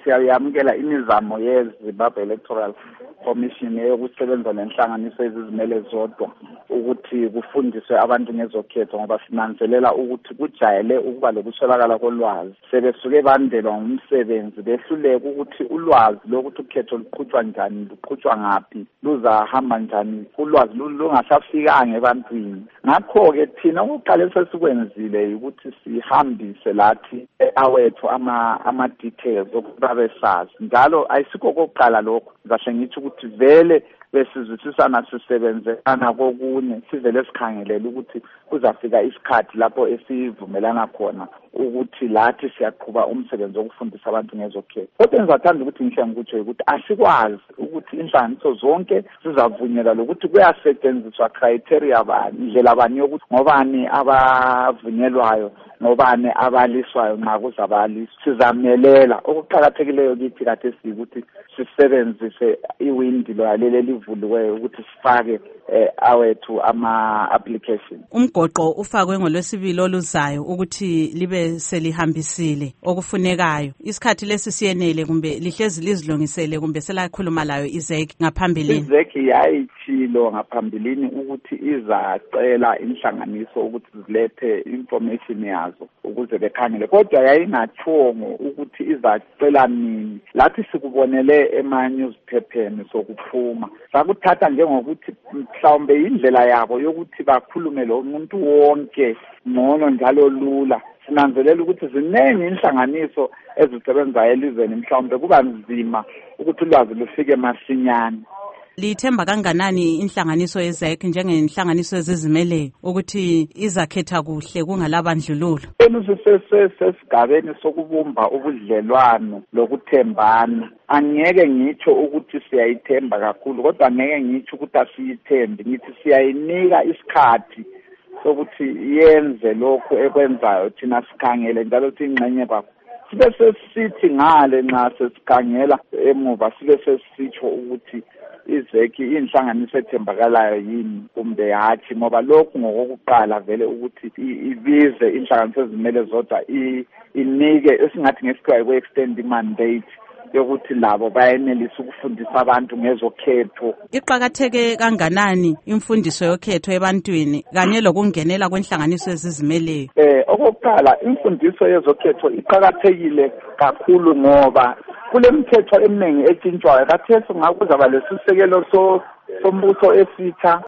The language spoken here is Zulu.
siyayamukela imizamo yeZimbabwe Electoral Commission yokusebenza nenhlanganiso ezizimele zodwa ukuthi kufundiswe abantu ngezokhetho, ngoba sinanzelela ukuthi kujayele ukuba lokuswelakala kolwazi. Sebesuke bandelwa ngumsebenzi behluleka ukuthi ulwazi lokuthi ukhetho luqhutshwa njani, luqhutshwa ngaphi, luzahamba njani, ulwazi lungasafikanga ebantwini. Ngakho-ke thina okuqala sesikwenzile ukuthi sihambise lathi awethu ama-details okuba besazi. Njalo ayisikho kokuqala lokho, ngizahle ngithi ukuthi vele besizwisisana sisebenzelana kokunye, sivele sikhangelela ukuthi kuzafika isikhathi lapho esivumelana khona ukuthi lathi siyaqhuba umsebenzi wokufundisa abantu ngezokhetho. Kodwa ngizathanda ukuthi ngisho ngikutsho ukuthi asikwazi ukuthi inhlanganiso zonke zizavunyelwa lokuthi kuyasetshenziswa criteria bani, indlela bani yokuthi ngobani abavunyelwayo, ngobani abaliswayo nxa kuzabaliswa. Sizamelela okuqakathekileyo kithi kade sikuthi sisebenzise iwindi leli livuliweyo ukuthi sifake awethu ama-application. Umgoqo ufakwe ngoLwesibili oluzayo ukuthi libe selihambisile okufunekayo. Isikhathi lesi siyenele kumbe lihlezi lizilungisele kumbe selakhuluma layo iZEC ngaphambilini? iZEC yayitshilo ngaphambilini ukuthi izacela inhlanganiso ukuthi zilethe information yazo ukuze bekhangele, kodwa yayingatshongo ukuthi izacela nini. Lathi sikubonele ema-newspapers sokuphuma, sakuthatha njengokuthi mhlawumbe indlela yabo yokuthi bakhulume lo muntu wonke ngcono njalo lula. Sinanzelela ukuthi ziningi inhlanganiso ezisebenzayo elizweni, mhlawumbe kuba nzima ukuthi ulwazi lufike masinyane. Lithemba kanganani inhlanganiso yeZEC njengenhlanganiso ezizimeleyo ukuthi izakhetha kuhle kungalabandlululo? Sesigabeni sokubumba ubudlelwano lokuthembana. Angeke ngitsho ukuthi siyayithemba kakhulu, kodwa angeke ngitsho ukuthi asiyithembi. Ngithi siyayinika isikhathi sokuthi yenze lokho ekwenzayo, thina sikhangele njalo singxenye bakho. Sibe sesithi ngale nxa sesikhangela emuva, sibe sesitsho ukuthi iZEC inhlanganiso ethembakalayo yini kumbe hatshi, ngoba lokhu ngokokuqala vele ukuthi ibize inhlanganiso ezimele zodwa inike esingathi ngesikhathi kwe-extend mandate yokuthi labo bayenelisa ukufundisa abantu ngezokhetho. Iqakatheke kanganani imfundiso yokhetho ebantwini kanye lokungenela kwenhlanganiso ezizimeleyo? Okokuqala, imfundiso yezokhetho iqakathekile kakhulu ngoba kulemithetho eminingi etshintshwayo. Khathesi ngakuzaba lesisekelo sombuso esitsha